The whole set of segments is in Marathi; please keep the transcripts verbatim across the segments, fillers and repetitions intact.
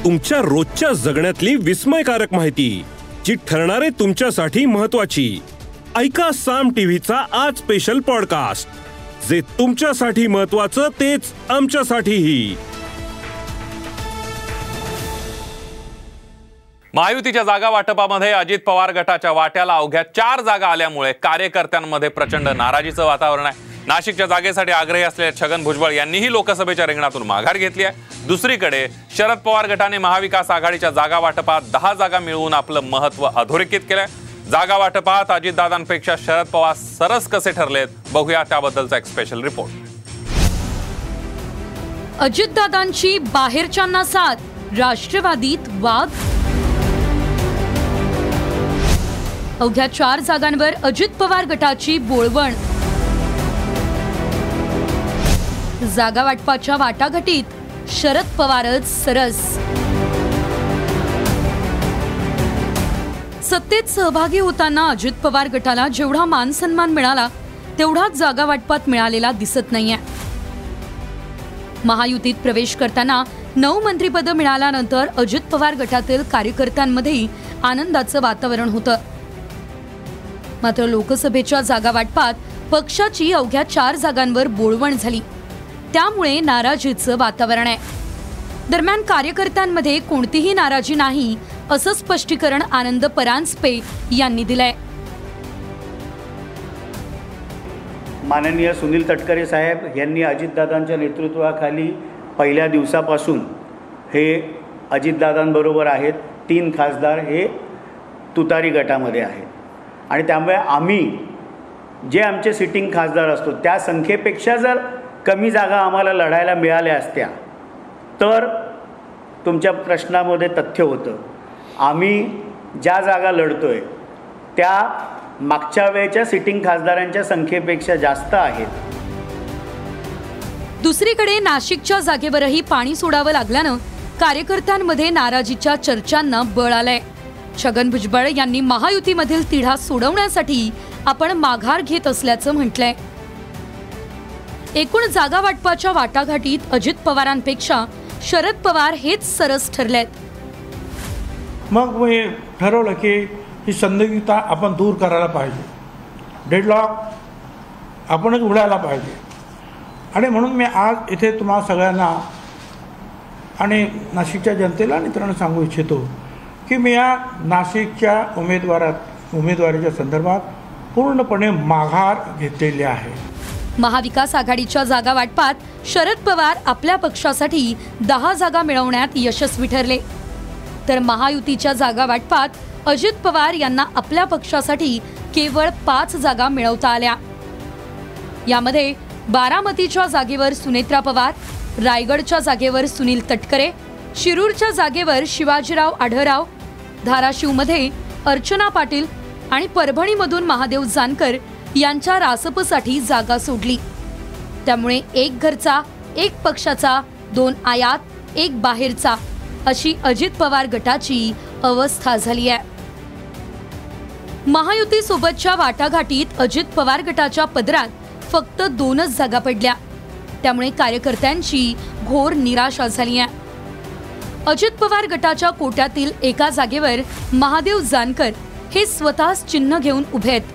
तुमच्या रोजच्या जगण्यातली विस्मयकारक माहिती जी ठरणारे तुमच्यासाठी महत्वाची. ऐका साम टीव्हीचा आज स्पेशल पॉडकास्ट, जे तुमच्यासाठी महत्वाचं तेच आमच्यासाठीही. महायुतीच्या जागा वाटपामध्ये अजित पवार गटाच्या वाट्याला अवघ्या चार जागा आल्यामुळे कार्यकर्त्यांमध्ये प्रचंड नाराजीचं वातावरण आहे. नाशिकच्या जागेसाठी आग्रही असलेल्या छगन भुजबळ यांनीही लोकसभेच्या रिंगणातून माघार घेतली आहे. दुसरीकडे शरद पवार गटाने महाविकास आघाडीच्या जागा वाटपात दहा जागा मिळवून आपलं महत्व अधोरेखित केलंय. जागा वाटपात अजितदादांपेक्षा शरद पवार सरस कसे ठरलेत, बघूया त्याबद्दलचा एक स्पेशल रिपोर्ट. अजितदादांची बाहेरच्यांना साथ, राष्ट्रवादीत वाद. अवघ्या चार जागांवर अजित पवार गटाची बोळवण. जागा वाटपाच्या वाटाघाटीत शरद पवारच सरस. सत्तेत सहभागी होताना अजित पवार गटाला जेवढा मान सन्मान मिळाला तेवढाच जागा वाटपात मिळालेला दिसत नाहीये. महायुतीत प्रवेश करताना नऊ मंत्रिपद मिळाल्यानंतर अजित पवार गटातील कार्यकर्त्यांमध्ये आनंदाचं वातावरण होतं. मात्र लोकसभेच्या जागा वाटपात पक्षाची अवघ्या चार जागांवर बोळवण झाली, त्यामुळे नाराजीचं वातावरण आहे. दरम्यान कार्यकर्त्यांमध्ये कोणतीही नाराजी नाही, असं स्पष्टीकरण आनंद परांजपे यांनी दिलंय. माननीय सुनील तटकरे साहेब यांनी अजितदादांच्या नेतृत्वाखाली पहिल्या दिवसापासून हे अजितदादांबरोबर आहेत. तीन खासदार हे तुतारी गटामध्ये आहेत आणि त्यामुळे आम्ही जे आमचे सिटिंग खासदार असतो त्या संख्येपेक्षा जर कमी जागा आम्हाला लढायला मिळाल्या असत्या तर तुमच्या प्रश्नामध्ये तथ्य होतं. आम्ही ज्या जागा लढतोय त्या मागच्या वेळेच्या सिटिंग खासदारांच्या संख्येपेक्षा जास्त आहेत. दुसरीकडे नाशिकच्या जागेवरही पाणी सोडावं लागल्यानं कार्यकर्त्यांमध्ये नाराजीच्या चर्चांना बळ आलंय. छगन भुजबळ यांनी महायुतीमधील तिढा सोडवण्यासाठी आपण माघार घेत असल्याचं म्हटलंय. एकूण जागा वाटपाच्या वाटाघाटीत अजित पवारांपेक्षा शरद पवार हेच सरस ठरलेत. मग मी ठरवलं की ही संदिग्धता आपण दूर करायला पाहिजे, डेडलॉक आपणच उडायला पाहिजे. आणि म्हणून मी आज इथे तुम्हाला सगळ्यांना आणि नाशिकच्या जनतेला आणि इतरांना सांगू इच्छितो की मी या नाशिकच्या उमेदवारात उमेदवारीच्या संदर्भात पूर्णपणे माघार घेतलेली आहे. महाविकास आघाडीच्या जागा वाटपात शरद पवार आपल्या पक्षासाठी दहा जागा मिळवण्यात यशस्वी ठरले, तर महायुतीच्या जागा वाटपात अजित पवार यांना आपल्या पक्षासाठी केवळ पाच जागा मिळवता आल्या. यामध्ये बारामतीच्या जागेवर सुनेत्रा पवार, रायगडच्या जागेवर सुनील तटकरे, शिरूरच्या जागेवर शिवाजीराव आढळराव, धाराशिवमध्ये अर्चना पाटील आणि परभणीमधून महादेव जानकर यांच्या रासपसाठी जागा सोडली. त्यामुळे एक घरचा, एक पक्षाचा, दोन आयात, एक बाहेरचा अशी अजित पवार गटाची अवस्था झाली आहे. महायुती सोबतच्या वाटाघाटीत अजित पवार गटाच्या पदरात फक्त दोनच जागा पडल्या, त्यामुळे कार्यकर्त्यांची घोर निराशा झाली आहे. अजित पवार गटाच्या कोट्यातील एका जागेवर महादेव जानकर हे स्वतःच चिन्ह घेऊन उभे आहेत,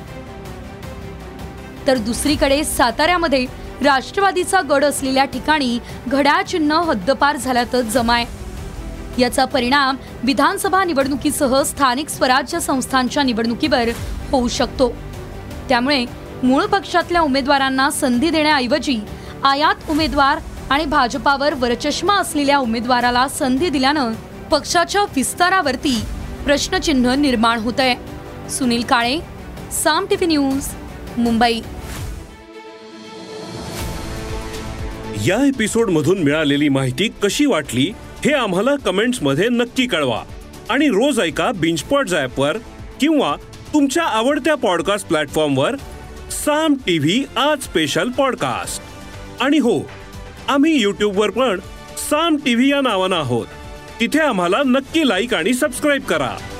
तर दुसरीकडे साताऱ्यामध्ये राष्ट्रवादीचा गड असलेल्या ठिकाणी घड्याळ चिन्ह हद्दपार झाल्यातच जमाय. याचा परिणाम विधानसभा निवडणुकीसह स्थानिक स्वराज्य संस्थांच्या निवडणुकीवर होऊ शकतो. त्यामुळे मूळ पक्षातल्या उमेदवारांना संधी देण्याऐवजी आयात उमेदवार आणि भाजपावर वरचष्मा असलेल्या उमेदवाराला संधी दिल्यानं पक्षाच्या विस्तारावरती प्रश्नचिन्ह निर्माण होतंय. Sunil Kale, Saam TV news, Mumbai. या एपिसोड मधून मिळालेली माहिती कशी वाटली हे आम्हाला कमेंट्स मध्ये नक्की कळवा. आणि रोज ऐका बिंचपॉट ॲपवर किंवा तुमच्या आवडत्या पॉडकास्ट प्लॅटफॉर्मवर साम टीव्ही आज स्पेशल पॉडकास्ट. आणि हो, आम्ही यूट्यूबवर पण साम टीव्ही या नावानं आहोत. तिथे आम्हाला नक्की लाईक आणि सबस्क्राईब करा.